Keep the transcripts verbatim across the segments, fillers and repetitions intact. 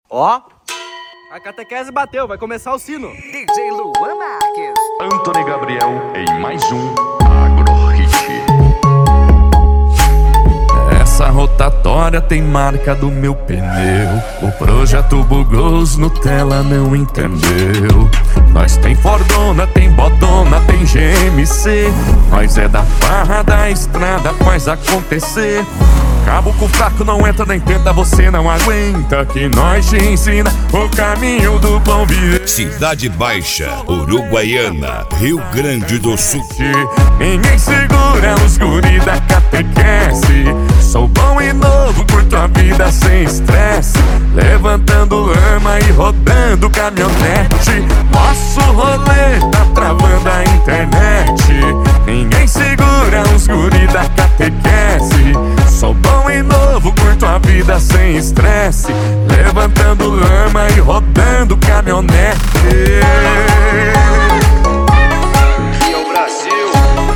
Ó, a catequese bateu, vai começar o sino. D J Luan Marques. Antony Gabriel em mais um Agro Hit. Essa rotatória tem marca do meu pneu. O projeto bugou, os Nutella não entendeu. Nós tem Fordona, tem Botona, tem G M C. Nós é da farra da estrada, faz acontecer. Cabo com fraco não entra nem tenta, você não aguenta. Que nós te ensina o caminho do bom viver. Cidade Baixa, Uruguaiana, Rio Grande do Sul. Ninguém segura os guri da catequese. Sou bom e novo, curto a vida sem estresse. Levantando lama e rodando caminhonete. Nosso rolê tá travando a internet. Ninguém segura os guri da catequese. Sou bom e novo, curto a vida sem estresse. Levantando lama e rodando caminhonete. E o Brasil.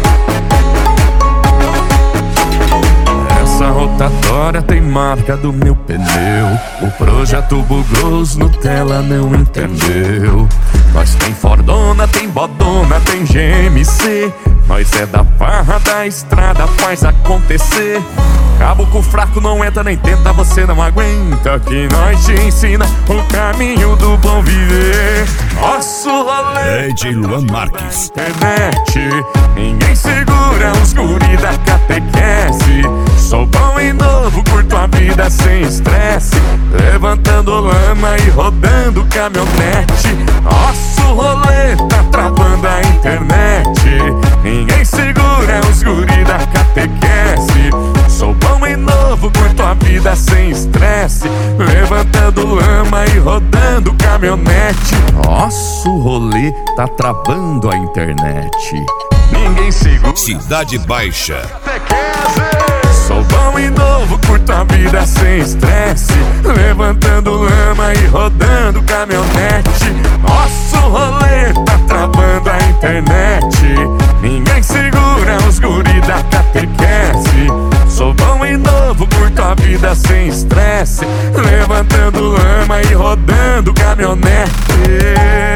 Essa rotatória tem marca do meu pneu. O projeto bugou, os Nutella não entendeu. Nós tem Fordona, tem Bodona, tem G M C. Nós é da farra da estrada, faz acontecer. Cabo com fraco não entra nem tenta, você não aguenta. Que nós te ensina o caminho do bom viver. Nosso rolê D J Luan Marques. internet. Ninguém segura os guri da catequese. Sou bom e novo, curto a vida sem estresse. Levantando lama e rodando caminhonete. Nosso rolê tá travando a internet. Ninguém segura os guri da catequese. Sou bom e novo, curto a vida sem estresse. Levantando lama e rodando caminhonete. Nosso rolê tá travando a internet. Ninguém segura. Cidade Baixa. Sou bom e novo, curto a vida sem estresse. Levantando lama e rodando caminhonete. Nosso rolê tá travando a internet. Ninguém segura os guri da catequese. Sou bom e novo, curto a vida sem estresse. Levantando lama e rodando caminhonete.